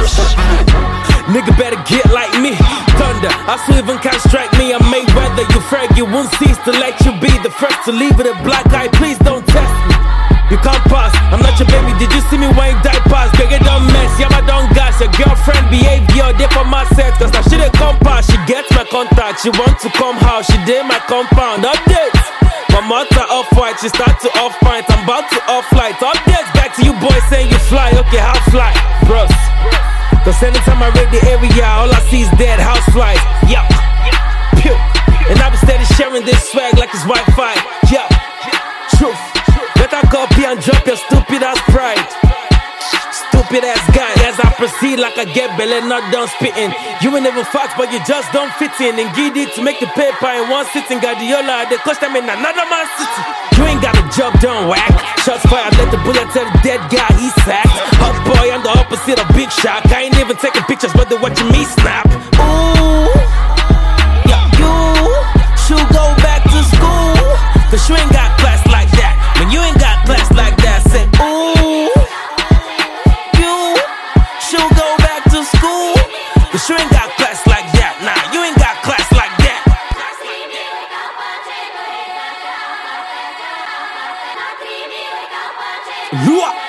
Nigga better get like me. Thunder, I swear even can't strike me. I'm Mayweather, you frag, you won't cease to let you be the first to leave with a black eye. Please don't test me. You can't pass, I'm not your baby. Did you see me wearing diapers? Girl, you don't mess, yeah, I don't gas. Your girlfriend behavior, they for my set. Cause now she dey come pass, she gets my contact. She want to come house, she did my compound. Updates, my mother off-white, she start to off-pint. I'm about to off-flight. Updates, back to you boys saying you fly. Okay, how fly? Bros. Cause anytime I raid the area, all I see is dead house flies. Yeah, pew. And I be steady sharing this swag like it's Wi-Fi. Yeah, truth. Better copy and drop your stupid ass pride. Stupid ass guy. As I proceed like I get belly, not done spitting. You ain't even fast, but you just don't fit in. And get it to make the paper in one sitting. Guardiola, they cost them in another man city. You ain't got a job done, whack. Shots fired, let the bullet tell the dead guy he sacked. Hot boy, I'm the opposite of Big Shot. I ain't even taking pictures, but they watching me snap. Ooh, yeah, you should go back to school. Cause you ain't got class like that. When you ain't got class like that, say, ooh, you should go back to school. Cause you ain't got class like that. Nah, you ain't got class like that. Lua.